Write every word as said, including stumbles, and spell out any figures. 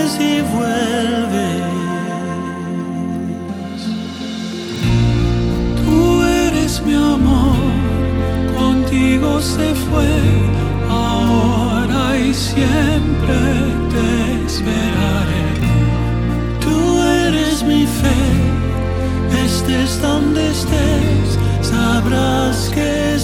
vienes y vuelves. Tú eres mi amor, contigo se fue, ahora y siempre te esperaré. Tú eres mi fe, estés donde estés, sabrás que